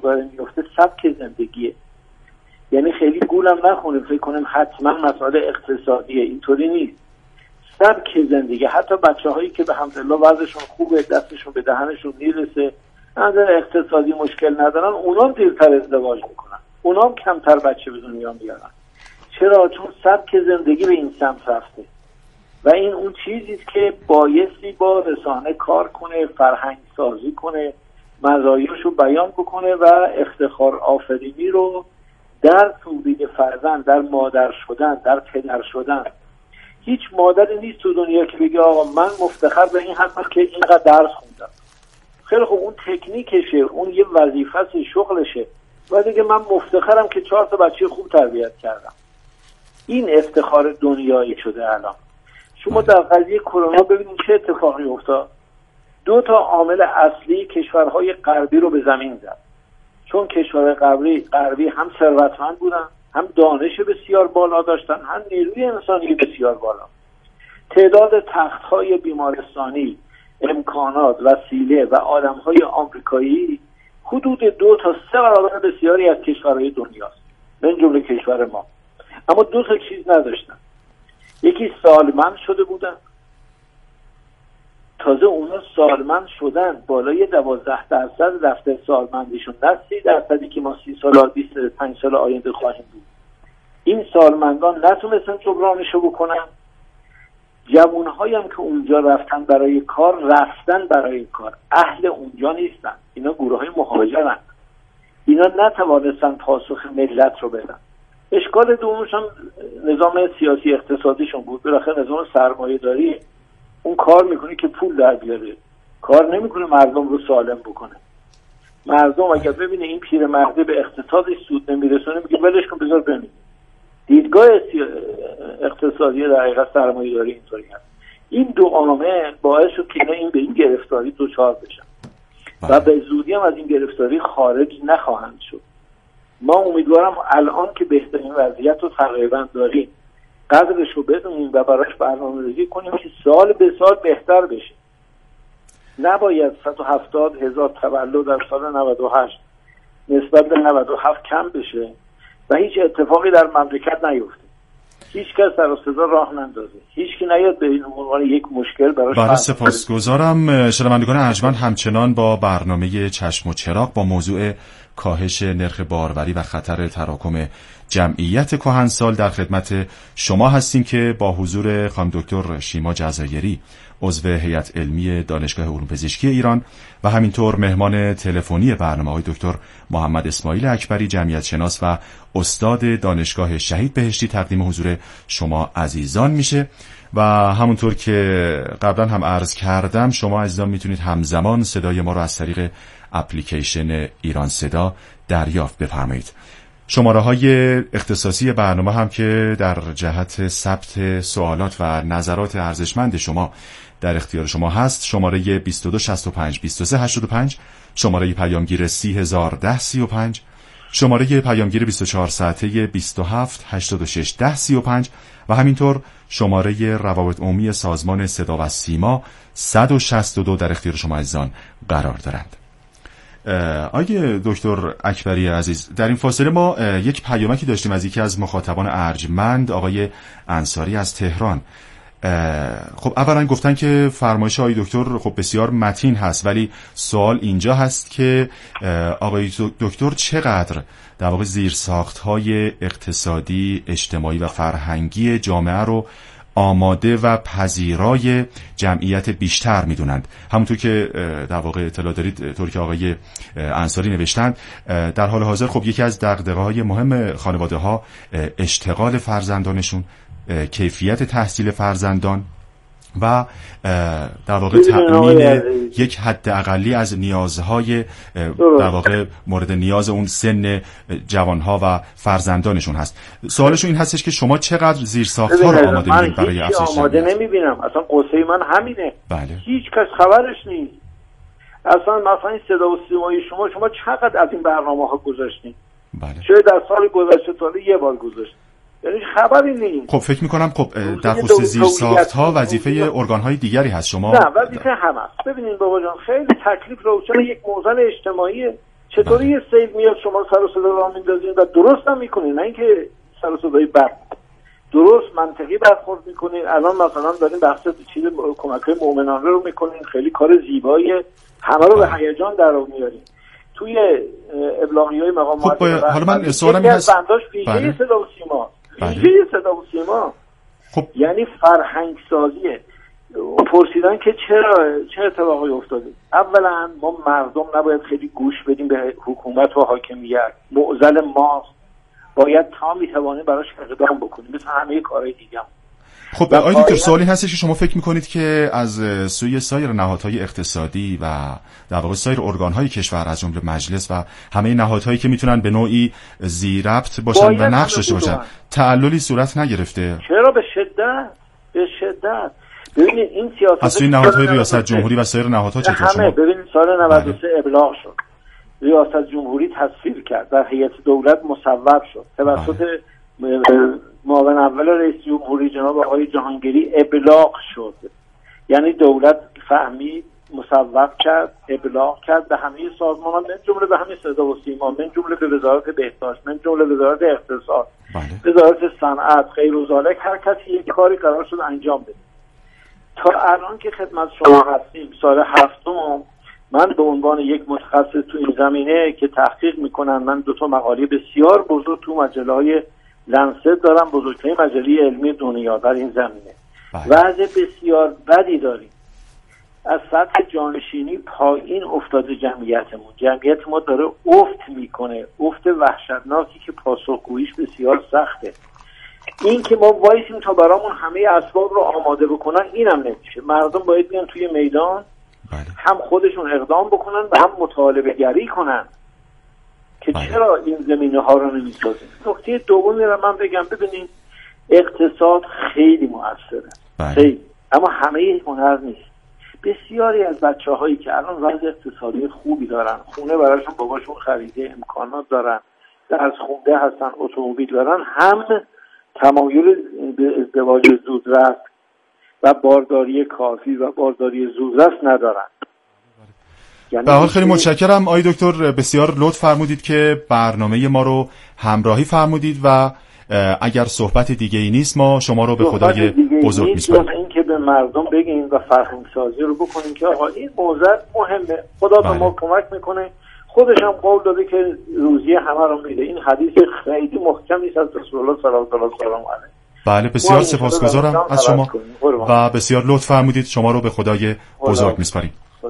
داره میفته سبک زندگیه. یعنی خیلی گولم نخونه فکر کنیم حتما مسائل اقتصادیه، اینطوری نیست. سبک زندگی. حتی بچه‌هایی که به حمدالله وضعشون خوبه، دستشون به دهنشون میرسه، نظر اقتصادی مشکل ندارن، اونام دیرتر ازدواج میکنن، اونام کمتر بچه به دنیا میارن. چرا؟ چون سبک زندگی به این سمت رفته و این اون چیزیست که بایستی با رسانه کار کنه، فرهنگ سازی کنه، مزایاشو بیان بکنه و افتخار آفرینی رو در تولید فرزند، در مادر شدن، در پدر شدن. هیچ مادری نیست تو دنیا که بگه آقا من مفتخر به این هستم که اینقدر درس خوندم. خیلی خوب، اون تکنیکشه، اون یه وظیفه شغلشه، و دیگه من مفتخرم که 4 تا بچه خوب تربیت کردم. این افتخار دنیایی شده الان. شما در قضیه کرونا ببینید چه اتفاقی افتاد. 2 تا عامل اصلی کشورهای غربی رو به زمین زد. چون کشورهای غربی هم ثروتمند بودن، هم دانش بسیار بالا داشتن، هم نیروی انسانی بسیار بالا. تعداد تخت‌های بیمارستانی، امکانات، وسیله و آدم‌های آمریکایی حدود 2 تا 3 برابر بسیاری از کشورهای دنیاست، من جمله کشور ما. اما 2 تا چیز نداشتن. یکی سالمند شده بودن، تازه اونا سالمند شدن بالای 12% دفتر سالمندیشون، نه 30% که ما 30 سال 25 سال آینده خواهیم بود. این سالمندان نتونستن جبرانشو بکنن. جوانهایی هم که اونجا رفتن برای کار، اهل اونجا نیستن، اینا گروه های مهاجرن، اینا نتوانستن پاسخ ملت رو بدن. اشکال دومش هم نظام سیاسی اقتصادیشون بود. بالاخره نظام سرمایه داری اون کار میکنه که پول در بیاره، کار نمیکنه مردم رو سالم بکنه. مردم اگر ببینه این پیرمرده به اقتصادش سود نمیرسونه میگه ولش کن بذار بمونه. دیدگاه اقتصادی در حقیقت سرمایه داری اینطوری هست. این 2 عامل باعث شد که این به این گرفتاری دچار بشن و به زودی هم از این گرفتاری خارج نخواهند شد. ما امیدوارم الان که بهترین وضعیت رو تقریبا داریم قدرش رو بدونیم و براش برنامه‌ریزی کنیم که سال به سال بهتر بشه. نباید 170,000 تولد در سال 98 نسبت به 97 کم بشه و هیچ اتفاقی در مملکت نیفته. هیچ کس در صدا راه نندازه، هیچ کی نیاد به این عنوان یک مشکل براش. بله، سپاسگزارم. شنوندگان ارجمند، همچنان با برنامه چشم و چراغ با موضوع کاهش نرخ باروری و خطر تراکم جمعیت کهنسال در خدمت شما هستیم که با حضور خانم دکتر شیما جزایری، عضو هیئت علمی دانشگاه علوم پزشکی ایران، و همینطور مهمان تلفنی برنامه های دکتر محمد اسماعیل اکبری، جمعیت شناس و استاد دانشگاه شهید بهشتی، تقدیم حضور شما عزیزان میشه. و همونطور که قبلا هم عرض کردم، شما عزیزان میتونید همزمان صدای ما رو از طریق اپلیکیشن ایران صدا دریافت بفرمایید. شماره‌های اختصاصی برنامه هم که در جهت ثبت سوالات و نظرات ارزشمند شما در اختیار شما هست: شماره 2265 2385، شماره پیامگیر 3010335، شماره پیامگیر 24 ساعته 27 86 1035 و همینطور شماره روابط عمومی سازمان صدا و سیما 162 در اختیار شما عزیزان قرار دارند. آقای دکتر اکبری عزیز، در این فاصله ما یک پیامکی داشتیم از یکی از مخاطبان ارجمند، آقای انصاری از تهران. خب اولا گفتن که فرمایش آقای دکتر خب بسیار متین هست، ولی سوال اینجا هست که آقای دکتر چقدر در واقع زیرساخت‌های اقتصادی، اجتماعی و فرهنگی جامعه رو آماده و پذیرای جمعیت بیشتر میدونند. همونطور که در واقع اطلاع دارید، طور که آقای انصاری نوشتند، در حال حاضر خب یکی از دغدغه‌های مهم خانواده‌ها اشتغال فرزندانشون، کیفیت تحصیل فرزندان و در واقع تأمین یک حد اقلی از نیازهای در واقع مورد نیاز اون سن جوانها و فرزندانشون هست. سوالشون این هستش که شما چقدر زیرساخت‌ها رو آماده می‌بینید برای افزایش جمعیت؟ آماده نمی‌بینم، اصلا قصه من همینه. بله. هیچ کس خبرش نیست. اصلا مثلا این صدا و سیمای شما چقدر از این برنامه‌ها گذاشتین؟ بله. شاید در سال گذشته تا یه بار گذاشتین. یعنی خبری نیست. خب فکر می‌کنم خب در خصوص زیرساخت‌ها وظیفه ارگان‌های دیگری هست. شما نه، وظیفه هم هست. ببینید بابا جان، خیلی تکلیف روشن، یک موزل اجتماعی چطوری یه سیل میاد شما سر و صدا راه میندازین و درست هم میکنین، نه اینکه سر و صدای بد، درست منطقی برخورد میکنین. الان مثلا دارین بحث چیز کمک‌های مؤمنانه رو میکنین، خیلی کار زیبایی، همه رو به هیجان در میارین. توی ابلاغیای مقامات حالا من سوالم هست ویژه صدا و سیما، ویژه صدا و سیما خب یعنی فرهنگ سازیه. پرسیدن که چه اتفاقی افتاده. اولا ما مردم نباید خیلی گوش بدیم به حکومت و حاکمیت، معضل ماست، باید تا میتوانیم براش اقدام بکنیم مثل همه کارهای دیگه هم. خب آقای دکتر سوالی هستش که شما فکر میکنید که از سوی سایر نهادهای اقتصادی و در واقع سایر ارگانهای کشور از جمله مجلس و همه نهادهایی که میتونن به نوعی ذی ربط باشن و نقش داشته باشن تعللی صورت نگرفته؟ چرا؟ به شدت ببینید این سیاست از سوی نهادهای ریاست جمهوری و سایر نهادها چطور شما؟ ببینید سال 93 ابلاغ شد، ریاست جمهوری تصویب کرد، در هیئت دولت مصوب شد، توسط معاون اول رئیس جمهوری جناب آقای جهانگیری ابلاغ شد. یعنی دولت فهمید، مصوب کرد، ابلاغ کرد به همه سازمان‌ها، من جمله به همه صدا و سیما، من جمله به وزارت بهداشت، من جمله به وزارت اقتصاد، وزارت صنعت، غیر و ذالک، هر کسی یک کاری قرار شد انجام بده. تا الان که خدمت شما هستیم سال هفتم، من به عنوان یک متخصص تو این زمینه که تحقیق میکنن، من 2 مقاله بسیار بزرگ تو مجله‌های لنست دارم، بزرگترین مجله علمی دنیا در این زمینه. وضع بسیار بدی داریم، از سطح جانشینی پایین افتاده جمعیت ما داره افت میکنه، افت وحشتناکی که پاسخگوییش بسیار سخته. این که ما وایسیم تا برامون همه اسباب رو آماده بکنن اینم نمیشه. مردم باید بیان توی میدان، هم خودشون اقدام بکنن و هم مطالبه گری کنن که چرا این زمینه ها رو نمیسازیم. نکته دومی رو من بگم، ببینید اقتصاد خیلی موثره، خیلی، اما همه هنر نیست. بسیاری از بچه‌هایی که الان وضع اقتصادی خوبی دارن، خونه براشون باباشون خریده، امکانات دارن، درس خونده هستن، اتومبیل دارن، هم تمایل به ازدواج زودرس و بارداری کافی و بارداری زودرس ندارن. به حال خیلی متشکرم آقای دکتر، بسیار لطف فرمودید که برنامه ما رو همراهی فرمودید و اگر صحبت دیگه ای نیست ما شما رو به خدای بزرگ میسپاریم. این که به مردم بگین و فرهنگ سازی رو بکنین که آقا این موضوع مهمه، خدا به ما کمک میکنه، خودش هم قول داده که روزی همه رو میده. این حدیث خیلی محکمی است از رسول الله صلی الله علیه و آله. بله بسیار سپاسگزارم از شما و بسیار لطف فرمودید، شما رو به خدای بزرگ میسپاریم.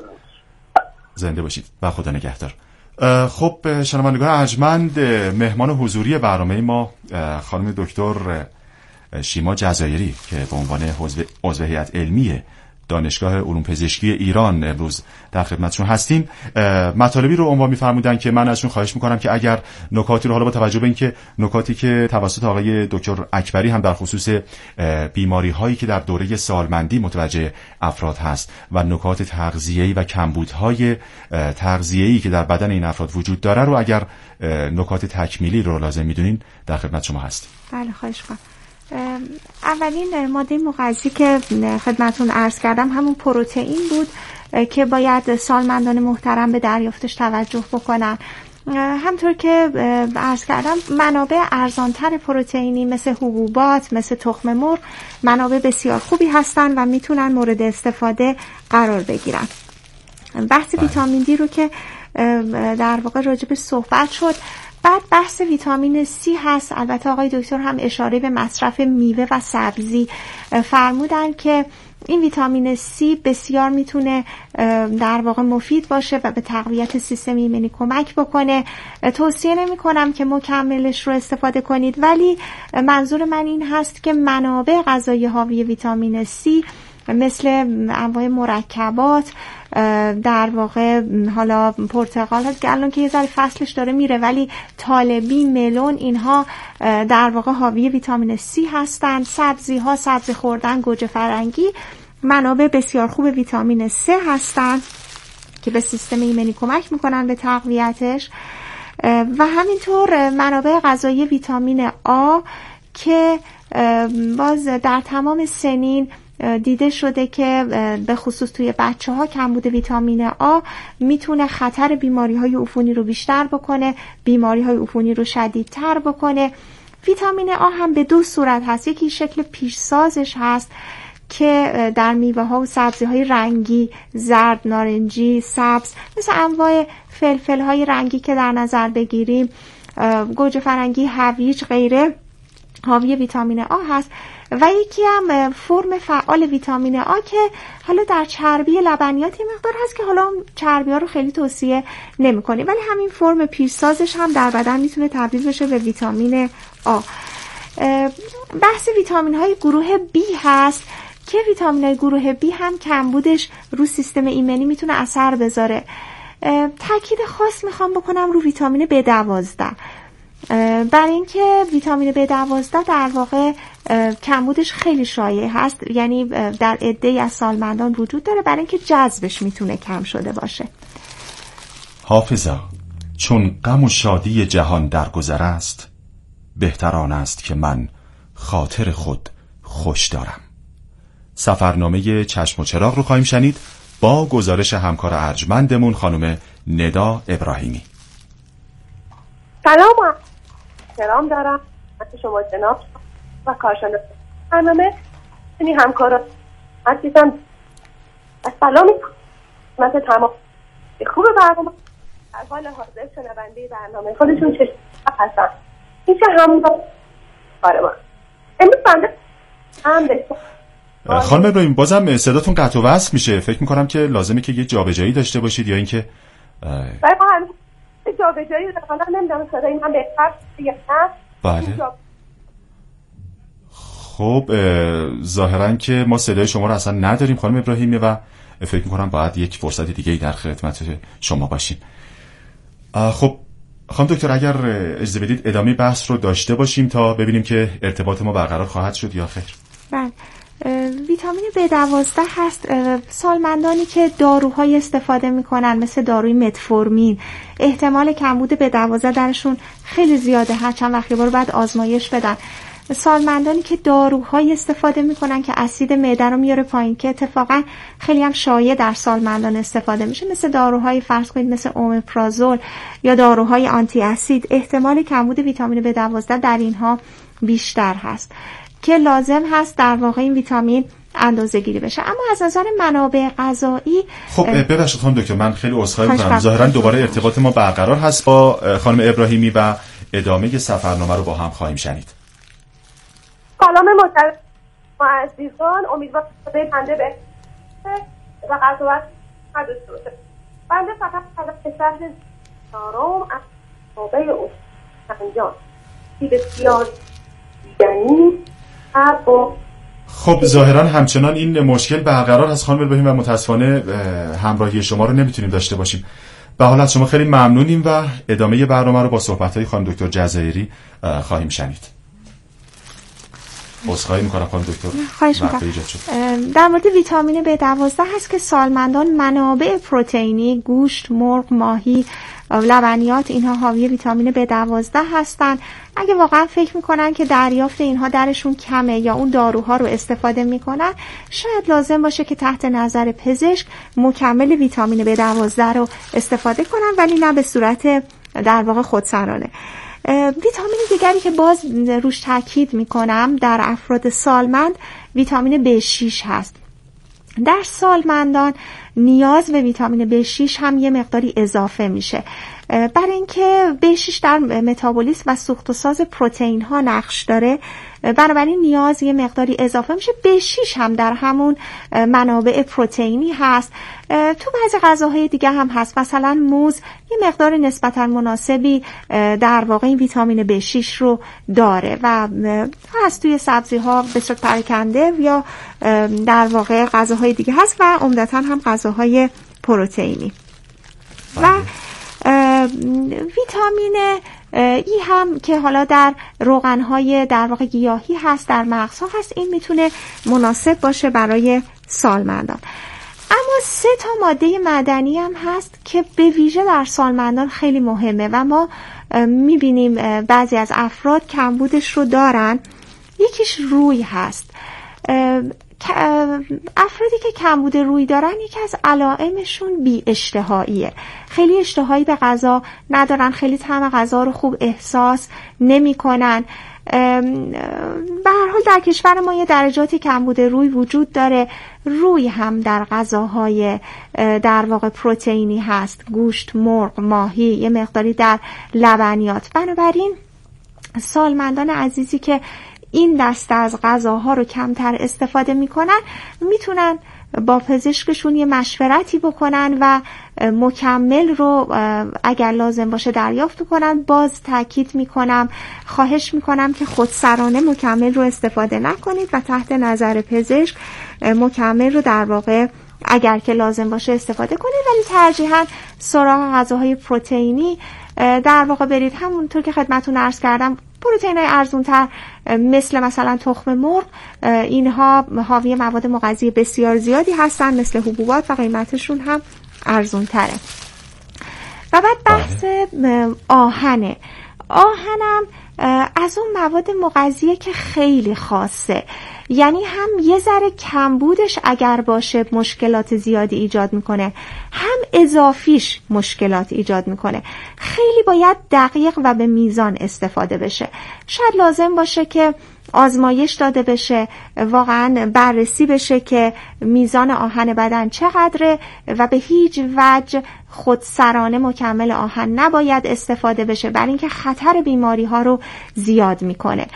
زنده باشید و خدا نگهدار. خب شنوندگان ارجمند، مهمان حضوری برنامه ما خانم دکتر شیما جزایری که به عنوان عضو هیئت علمی دانشگاه علوم پزشکی ایران امروز در خدمتشون هستیم، مطالبی رو عنوان می‌فرمودن که من ازشون خواهش می‌کنم که اگر نکاتی رو، حالا با توجه به اینکه نکاتی که توسط آقای دکتر اکبری هم در خصوص بیماری‌هایی که در دوره سالمندی متوجه افراد هست و نکات تغذیه‌ای و کمبودهای تغذیه‌ای که در بدن این افراد وجود داره رو اگر نکات تکمیلی رو لازم می‌دونین در خدمت شما هستیم. بله خواهش می‌کنم. اولین ماده مغذی که خدمتون عرض کردم همون پروتئین بود که باید سالمندان محترم به دریافتش توجه بکنن. همطور که عرض کردم منابع ارزانتر پروتئینی مثل حبوبات، مثل تخم مرغ منابع بسیار خوبی هستن و میتونن مورد استفاده قرار بگیرن. بحث ویتامین دی رو که در واقع راجب صحبت شد، بعد بحث ویتامین C هست. البته آقای دکتر هم اشاره به مصرف میوه و سبزی فرمودن که این ویتامین C بسیار میتونه در واقع مفید باشه و به تقویت سیستم ایمنی کمک بکنه. توصیه نمی کنم که مکملش رو استفاده کنید، ولی منظور من این هست که منابع غذایی حاوی ویتامین C مثل انواع مرکبات، در واقع حالا پرتقال هست که الان که یه ذره فصلش داره میره، ولی طالبی، ملون، اینها در واقع حاوی ویتامین C هستن. سبزی ها، سبزی خوردن، گوجه فرنگی منابع بسیار خوب ویتامین C هستن که به سیستم ایمنی کمک میکنن به تقویتش. و همینطور منابع غذایی ویتامین A که باز در تمام سنین دیده شده که به خصوص توی بچه‌ها کمبود ویتامین آ میتونه خطر بیماری‌های عفونی رو بیشتر بکنه، بیماری‌های عفونی رو شدیدتر بکنه. ویتامین آ هم به دو صورت هست. یکی شکل پیشسازش هست که در میوه‌ها و سبزی‌های رنگی، زرد، نارنجی، سبز، مثل انواع فلفل‌های رنگی که در نظر بگیریم، گوجه فرنگی، هویج، غیره، حاوی ویتامین آ هست. و یکی هم فرم فعال ویتامین آ که حالا در چربی لبنیات یه مقدار هست که حالا چربی‌ها رو خیلی توصیه نمی‌کنیم، ولی همین فرم پیشسازش هم در بدن میتونه تبدیل بشه به ویتامین آ. بحث ویتامین‌های گروه B هست که ویتامین‌های گروه B هم کمبودش رو سیستم ایمنی میتونه اثر بذاره. تاکید خاص میخوام بکنم رو ویتامین B12، برای اینکه ویتامین B12 در واقع کمبودش خیلی شایع هست، یعنی در عده‌ای از سالمندان وجود داره، برای اینکه جذبش میتونه کم شده باشه. حافظا، چون غم و شادی جهان درگذر است، بهتر آن است که من خاطر خود خوش دارم. سفرنامه چشم و چراغ رو خواهیم شنید با گزارش همکار ارجمندمون خانم ندا ابراهیمی. سلام دارم از شما جناب و کارشناس برنامه همکاران عزیزم. سلام خدمت تمام خوب برنامه. در حال حاضر شنونده برنامه خودشون چه هستن این چه همون برای من امروز بنده هم خانم ابراهیم بازم صداتون قطع و وصل میشه. فکر میکنم که لازمه که یه جابجایی داشته باشید یا اینکه برای ما هم جابجایی حالا نمیدونم صدای من بهتر یا نه. بله خب ظاهرا که ما صدای شما رو اصلا نداریم خانم ابراهیمی و فکر میکنم باید یک فرصت دیگه در خدمت شما باشیم. خب خانم دکتر اگر اجازه بدید ادامه بحث رو داشته باشیم تا ببینیم که ارتباط ما برقرار خواهد شد یا خیر. بله، ویتامین B12 هست. سالمندانی که داروهای استفاده میکنن مثل داروی متفورمین احتمال کمبود B12 درشون خیلی زیاده، هر چند وقتی بار بعد آزمایش بدن. سالمندانی که داروهای استفاده میکنن که اسید معده رو میاره پایین، که اتفاقا خیلی هم شایع در سالمندان استفاده میشه، مثل داروهای فرض کنید مثل اومپرازول یا داروهای آنتی اسید، احتمال کمبود ویتامین B12 در اینها بیشتر هست که لازم هست در واقع این ویتامین اندازه گیری بشه. اما از نظر منابع غذایی خب ببخشید خانم دکتر من خیلی عذرخواهی می‌کنم، ظاهرا دوباره ارتباط ما برقرار هست با خانم ابراهیمی و ادامه سفرنامه رو با هم خواهیم شنید. سلام محترم عزیزان، امیدوارم صدای بنده به و قضاوت نداشته باشه. بنده فقط پسر آرام از بابه او انجام که بسیار دیدنی خب ظاهرا همچنان این مشکل برقرار هست خانم ابراهیم و متاسفانه همراهی شما رو نمیتونیم داشته باشیم. به حال از شما خیلی ممنونیم و ادامه برنامه رو با صحبت‌های خانم دکتر جزایری خواهیم شنید. عذرخواهی می‌کنم خانم دکتر. خواهش می‌کنم. در مورد ویتامین B12 هست که سالمندان منابع پروتئینی، گوشت، مرغ، ماهی، لبنیات اینها حاوی ویتامین B12 هستن. اگه واقعا فکر میکنن که دریافت اینها درشون کمه یا اون داروها رو استفاده میکنن، شاید لازم باشه که تحت نظر پزشک مکمل ویتامین B12 رو استفاده کنن، ولی نه به صورت در واقع خودسرانه. ویتامین دیگری که باز روش تاکید میکنم در افراد سالمند ویتامین B6 هست. در سالمندان نیاز به ویتامین B6 هم یه مقداری اضافه میشه، برای اینکه B6 در متابولیسم و سوخت و ساز پروتئین ها نقش داره، بنابراین نیاز یه مقداری اضافه میشه. B6 هم در همون منابع پروتئینی هست. تو بعضی غذاهای دیگه هم هست، مثلا موز یه مقدار نسبتا مناسبی در واقع این ویتامین B6 رو داره و هست توی سبزی ها به صورت پراکنده یا در واقع غذاهای دیگه هست و عمدتا هم غذاهای پروتئینی. و ویتامین ای هم که حالا در روغن‌های در واقع گیاهی هست، در مغزها هست، این میتونه مناسب باشه برای سالمندان. اما 3 تا ماده معدنی هم هست که به ویژه در سالمندان خیلی مهمه و ما میبینیم بعضی از افراد کمبودش رو دارن. یکیش روی هست افرادی که کمبود روی دارن یکی از علائمشون بی اشتهاییه. خیلی اشتهایی به غذا ندارن، خیلی طعم غذا رو خوب احساس نمی‌کنن. به هر حال در کشور ما یه درجاتی کمبود روی وجود داره. روی هم در غذاهای در واقع پروتئینی هست، گوشت، مرغ، ماهی، یه مقداری در لبنیات. بنابراین سالمندان عزیزی که این دسته از غذاها رو کمتر استفاده میکنن میتونن با پزشکشون یه مشورتی بکنن و مکمل رو اگر لازم باشه دریافت کنن. باز تاکید میکنم، خواهش میکنم که خودسرانه مکمل رو استفاده نکنید و تحت نظر پزشک مکمل رو در واقع اگر که لازم باشه استفاده کنید، ولی ترجیحاً سراغ غذاهای پروتئینی در واقع برید. همونطور که خدمتتون عرض کردم پروتئین‌های ارزان‌تر مثلا تخم مرغ، اینها حاوی مواد مغذی بسیار زیادی هستن مثل حبوبات و قیمتشون هم ارزان‌تره. و بعد بحث آهنه. آهنم از اون مواد مغذیه که خیلی خاصه، یعنی هم یه ذره کمبودش اگر باشه مشکلات زیادی ایجاد میکنه، هم اضافیش مشکلات ایجاد میکنه. خیلی باید دقیق و به میزان استفاده بشه. شاید لازم باشه که آزمایش داده بشه، واقعا بررسی بشه که میزان آهن بدن چقدره و به هیچ وجه خودسرانه مکمل آهن نباید استفاده بشه، برای اینکه خطر بیماری ها رو زیاد میکنه.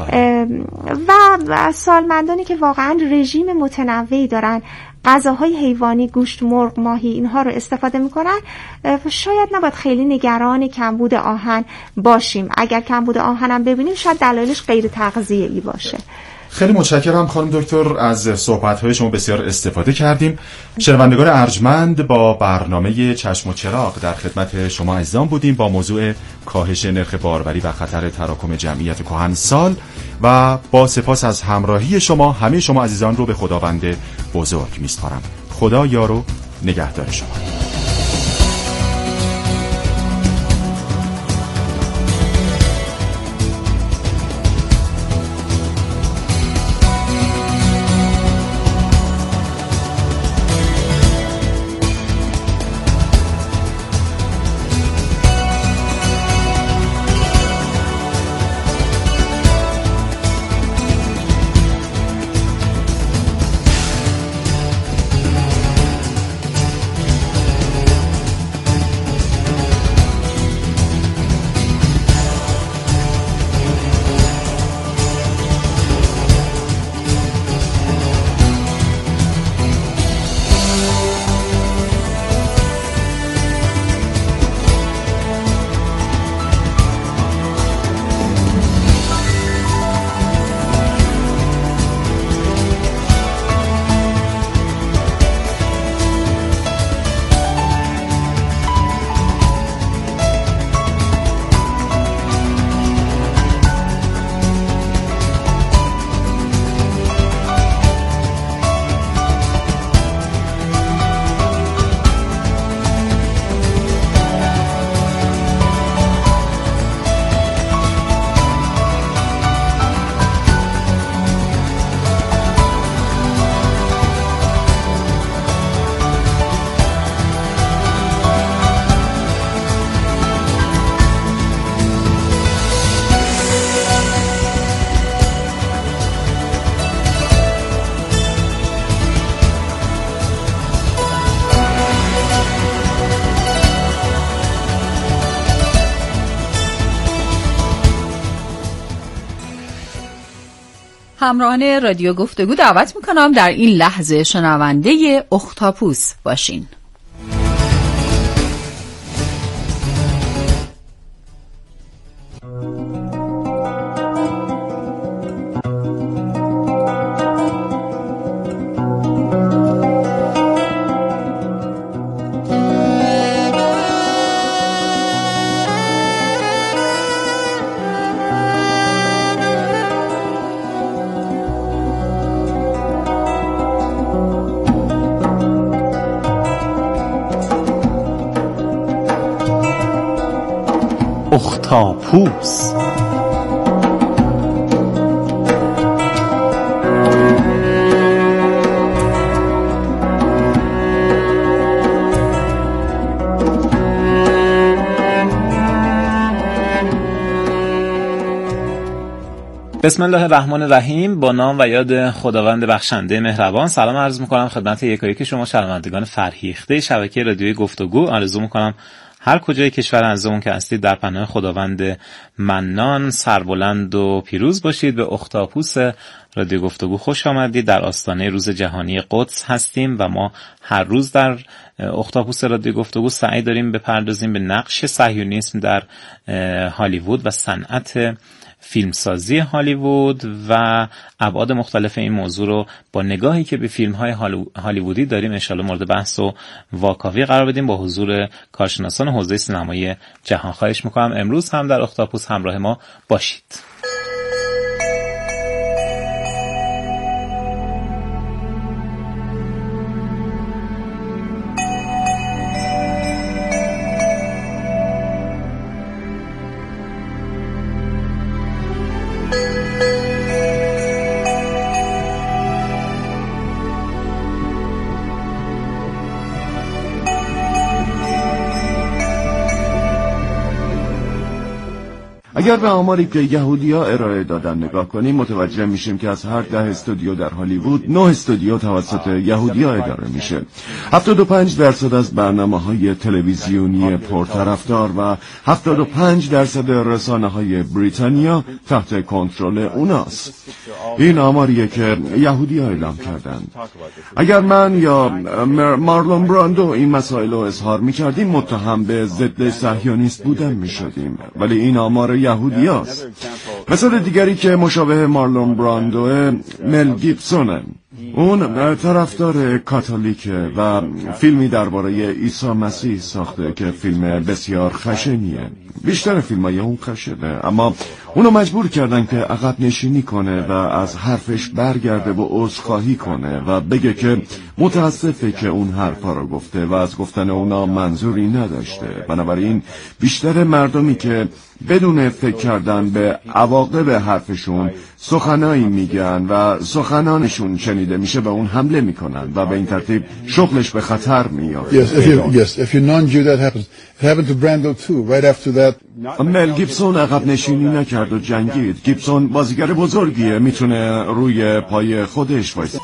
و سالمندانی که واقعا رژیم متنوعی دارن، غذاهای حیوانی، گوشت، مرغ، ماهی، اینها رو استفاده میکنن، شاید نباید خیلی نگران کمبود آهن باشیم. اگر کمبود آهنم ببینیم شاید دلایلش غیر تغذیه‌ای باشه. خیلی متشکرم خانم دکتر، از صحبت‌های شما بسیار استفاده کردیم. شنوندگان ارجمند، با برنامه چشم و چراغ در خدمت شما عزیزان بودیم با موضوع کاهش نرخ باروری و خطر تراکم جمعیت کهنسال و با سپاس از همراهی شما همه شما عزیزان رو به خداوند بزرگ می‌سپارم. خدا یار و نگهدار شما. همراهان رادیو گفتگو دعوت میکنم در این لحظه شنونده اختاپوس باشین. اختاپوس. بسم الله الرحمن الرحیم. با نام و یاد خداوند بخشنده مهربان. سلام عرض می‌کنم خدمت یکایک شما شنوندگان فرهیخته شبکه رادیوی گفتگو. آرزو می‌کنم هر کجای کشور عزیزمون که هستید در پناه خداوند منان سربلند و پیروز باشید. به اختاپوس رادیو گفتگو خوش آمدید. در آستانه روز جهانی قدس هستیم و ما هر روز در اختاپوس رادیو گفتگو سعی داریم بپردازیم به نقش صهیونیسم در هالیوود و صنعت فیلمسازی هالیوود و ابعاد مختلف این موضوع رو با نگاهی که به فیلم‌های هالیوودی داریم انشالله مورد بحث و واکاوی قرار بدیم با حضور کارشناسان حوزه سینمای جهان. خواهش می‌کنم امروز هم در اختاپوس همراه ما باشید. اگر به آماری که یهودی‌ها ارائه دادن نگاه کنیم متوجه میشیم که از هر 10 استودیو در هالیوود 9 استودیو توسط یهودی‌ها اداره میشه. 75% از برنامه‌های تلویزیونی پرطرفدار و 75% رسانه‌های بریتانیا تحت کنترل اوناست. این آماریه که یهودی‌ها اعلام کردن. اگر من یا مارلون براندو این مسائل رو اظهار می‌کردیم متهم به ضد صهیونیست بودن می‌شدیم، ولی این آمار یهودیاست. مثال دیگری که مشابه مارلون براندو مل گیبسونه. اون طرفدار کاتولیکه و فیلمی درباره عیسی مسیح ساخته که فیلم بسیار خشنیه. بیشتر فیلمای اون خشنه، اما اونو مجبور کردن که عقب نشینی کنه و از حرفش برگرده و عذرخواهی کنه و بگه که متاسفه که اون حرفا رو گفته و از گفتن اونا منظوری نداشته. بنابراین بیشتر مردمی که بدون فکر کردن به عواقب حرفشون سخنایی میگن و سخنانشون شنیده میشه به اون حمله میکنن و به این ترتیب شغلش به خطر میاد. If you're non-Jew that happens. It happened to Brando too. Right after that. مل گیبسون عقب نشینی نکرد و جنگید. گیبسون بازیگر بزرگیه، میتونه روی پای خودش وایسه.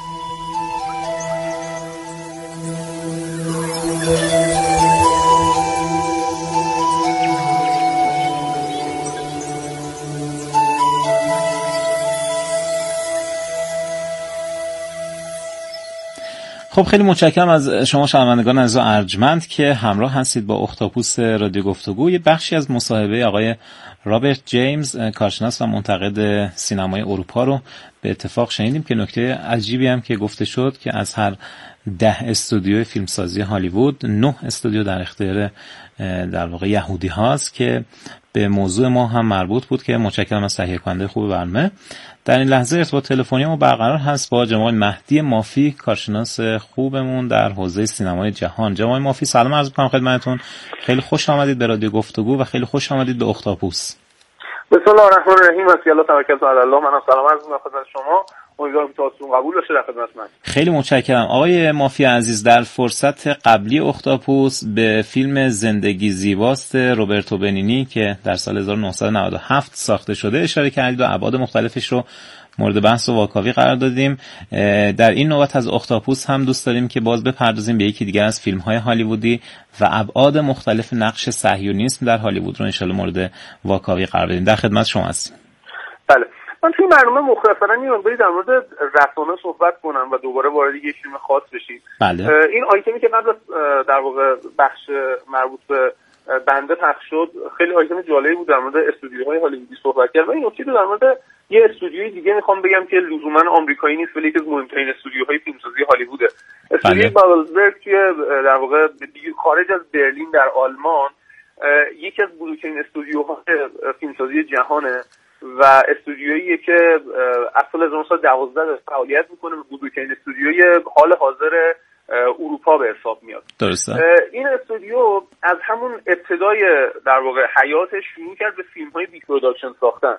خب خیلی متشکرم از شما شنوندگان عزیز و ارجمند که همراه هستید با اختاپوس رادیو گفتگو. یه بخشی از مصاحبه آقای رابرت جیمز کارشناس و منتقد سینمای اروپا رو به اتفاق شنیدیم که نکته عجیبی هم که گفته شد که از هر 10 استودیوی فیلمسازی هالیوود 9 استودیو در اختیار در واقع یهودی هاست که به موضوع ما هم مربوط بود که متشکرم از تهیه کننده خوب برنامه. در این لحظه ارتباط تلفنی ما برقرار هست با جناب مهدی مافی کارشناس خوبمون در حوزه سینمای جهان. جناب مافی سلام عرض می‌کنم خدمتتون. خیلی خوش آمدید به رادیو گفتگو و خیلی خوش آمدید به اختاپوس. بسم الله الرحمن الرحیم. الله توکلت علی الله. منم سلام عرض می‌کنم خدمت شما. امیدوارم تاسون قبول باشه در خدمت من. خیلی متشکرم آقای مافی عزیز. در فرصت قبلی اختاپوس به فیلم زندگی زیباست روبرتو بنینی که در سال 1997 ساخته شده اشاره کردید و ابعاد مختلفش رو مورد بحث و واکاوی قرار دادیم. در این نوبت از اختاپوس هم دوست داریم که باز بپردازیم به یکی دیگر از فیلم‌های هالیوودی و ابعاد مختلف نقش صهیونیسم در هالیوود رو انشالله مورد واکاوی قرار بدیم. در خدمت شما هستیم. بله. من توی برنامه مختصراً یه مقداری در مورد رسانه صحبت کنم و دوباره وارد یه فیلم خاص بشیم. بله. این آیتمی که قبل از در واقع بخش مربوط به بنده پخش شد خیلی آیتم جالبی بود در مورد استودیوهای هالیوودی صحبت کرد و این نکته رو در مورد یه استودیوی دیگه میخوام بگم که لزوما آمریکایی نیست ولی یکی از مهمترین استودیوهای فیلمسازی هالیووده. استودیوی بابلزبرگ توی در واقع خارج از برلین در آلمان یکی از بزرگترین استودیوهای فیلمسازی جهانه و استودیویی که از سال 1912 فعالیت میکنه و بزرگترین استودیوی حال حاضر اروپا به حساب میاد. درسته. این استودیو از همون ابتدای در واقع حیاتش شروع کرد به فیلم‌های بیگ پروداکشن ساختن.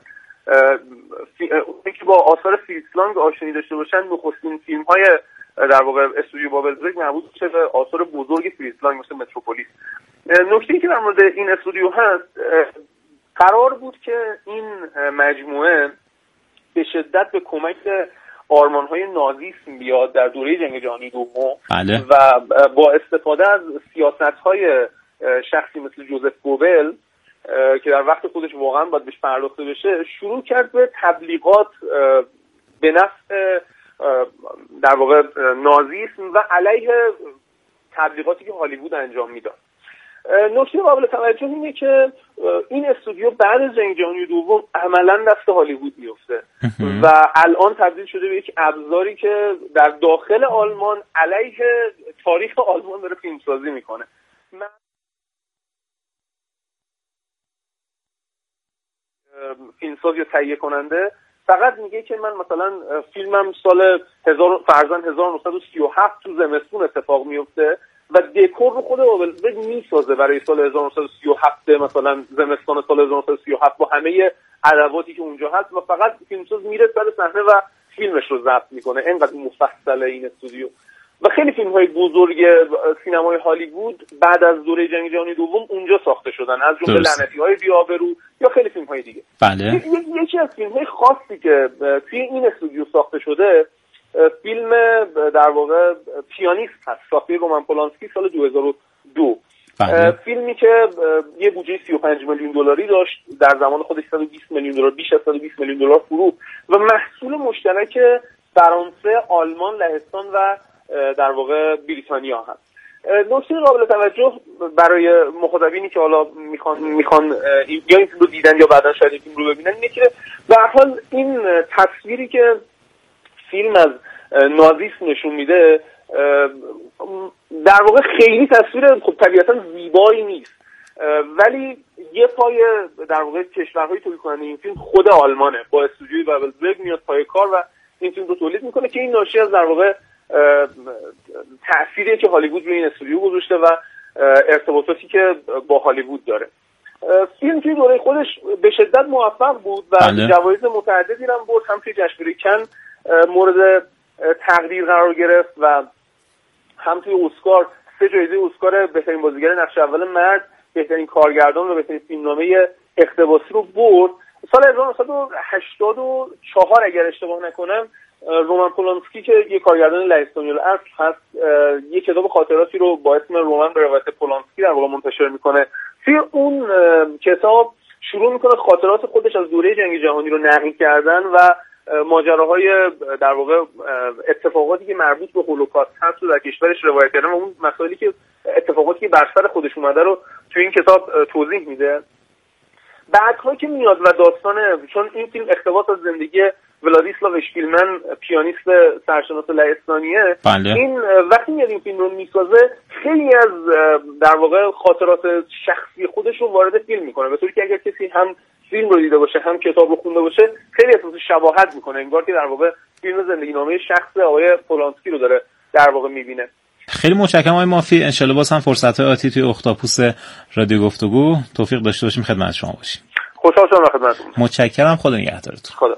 که با آثار فریتز لانگ آشنایی داشته باشن نخستین فیلم‌های در واقع استودیو بابلزبرگ مربوط میشه به آثار بزرگ فریتز لانگ مثل متروپولیس. نکته‌ای که در مورد این استودیو هست قرار بود که این مجموعه به شدت به کمک آرمان‌های نازیسم بیاد در دوره جنگ جهانی دوم و با استفاده از سیاست‌های شخصی مثل جوزف گوبل که در وقت خودش واقعا باید بهش پرداخته بشه، شروع کرد به تبلیغات به نفع در واقع نازیسم و علیه تبلیغاتی که هالیوود انجام میداد. نکته قابل توجه اینه که این استودیو بعد از جنگ جهانی دوم عملاً دست هالیوود میفته و الان تبدیل شده به یک ابزاری که در داخل آلمان علیه تاریخ آلمان داره فیلمسازی میکنه. فیلمساز یا تهیه کننده فقط میگه که من مثلا فیلمم سال 1937 تو زمستون اتفاق میفته و دکور رو خود اوبلزبرگ میسازه برای سال 1937 مثلا زمستان سال 1937 با همه ادواتی که اونجا هست و فقط فیلمساز میره سر صحنه و فیلمش رو ضبط میکنه. اینقدر مفصله این استودیو. و خیلی فیلم‌های بزرگ سینمای هالیوود بعد از دوره جنگ جهانی دوم اونجا ساخته شدن، از جمله لعنتی‌های بی‌آبرو یا خیلی فیلم‌های دیگه. بله. یکی از فیلم‌های خاصی که توی این استودیو ساخته شده فیلم در واقع پیانیست هست، ساخته رومن پولانسکی سال 2002. فیلمی که یه بودجه 35 میلیون دلاری داشت، در زمان خودش 120 میلیون دلار، بیش از 120 میلیون دلار فروخت و محصول مشترک فرانسه، آلمان، لهستان و در واقع بریتانیا هست. نکته قابل توجه برای مخاطبینی که حالا میخوان یا این فیلم رو دیدن یا بعدا شاید این فیلم رو ببینن اینه که به هر حال این تصویری که فیلم از نازیسم نشون میده در واقع خیلی تصویر خب طبیعتا زیبایی نیست، ولی یه پای در واقع کشورهای تولید کننده این فیلم خود آلمانه، با استودیوی بابلزبرگ میاد پای کار و این فیلم رو تولید میکنه که این ناشی از در واقع تأثیری که هالیوود روی این استودیو گذاشته و ارتباطاتی که با هالیوود داره. فیلم توی دوره خودش به شدت موفق بود و جوایز متعددی هم برد، هم توی جشنواره کن مورد تقدیر قرار گرفت و هم توی اسکار 3 جایزه اسکار بهترین بازیگر نقش اول مرد، بهترین کارگردان و بهترین فیلمنامه اقتباسی رو برد. سال 1984 اگر اشتباه نکنم رومن پولانسکی که یک کارگردان لهستانی الاصل هست یک کتاب خاطراتی رو با اسم رومن به روایت پولانسکی در واقع منتشر میکنه. توی اون کتاب شروع میکنه خاطرات خودش از دوره جنگ جهانی رو نقل کردن و ماجراهای در واقع اتفاقاتی که مربوط به هولوکاست هست رو در کشورش روایت کردن و اون مسائلی که اتفاقاتی که بر سر خودش اومده رو توی این کتاب توضیح میده. بعدها که میاد و داستانه، چون این فیلم اقتباس از زندگی ولادیسلاو اشپیلمن پیانیست سرشناس لهستانیه، این وقتی میاد این فیلم رو میسازه خیلی از در واقع خاطرات شخصی خودش رو وارد فیلم میکنه، به طوری که اگر کسی هم فیلم رو دیده باشه هم کتاب رو خونده باشه خیلی احساس شباهت میکنه، انگار که در واقع فیلم زندگی نامه شخص آقای پولانسکی رو داره در واقع میبینه. خیلی متشکرم آقای مافی، ان شاءالله باز هم فرصت‌های آتی توی اختاپوس رادیو گفتگو توفیق داشته باشیم خدمت شما باشیم. خوشحال شدم خدمتتون. متشکرم، خدا نگهدارتون. خدا.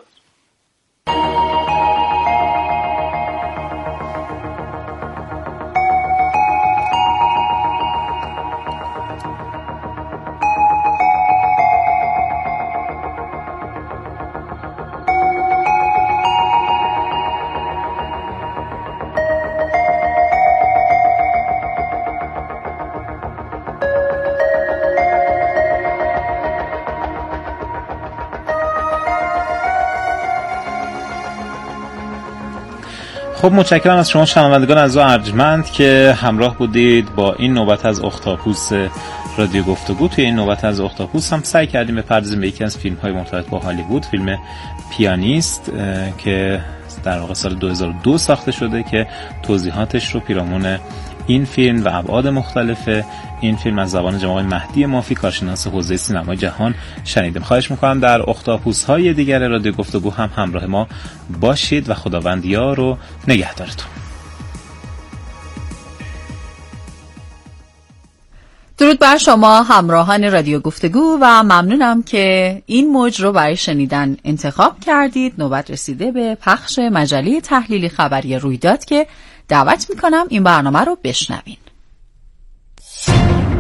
خب متشکرم از شما شنوندگان عزیز و ارجمند که همراه بودید با این نوبت از اختاپوس رادیو گفتگو. توی این نوبت از اختاپوس هم سعی کردیم بپردازیم به یکی از فیلم‌های مرتبط با هالیوود، فیلم پیانیست که در واقع سال 2002 ساخته شده که توضیحاتش رو پیرامون این فیلم و ابعاد مختلف این فیلم از زبان جناب مهدی مافی کارشناس حوزه سینمای جهان شنیدیم. خواهش می‌کنم در اختاپوس‌های دیگر رادیو گفتگو هم همراه ما باشید و خداوند یار و نگهدارتون. درود بر شما همراهان رادیو گفتگو و ممنونم که این موج رو برای شنیدن انتخاب کردید. نوبت رسیده به پخش مجله تحلیلی خبری رویداد که دعوت میکنم این برنامه رو بشنوین.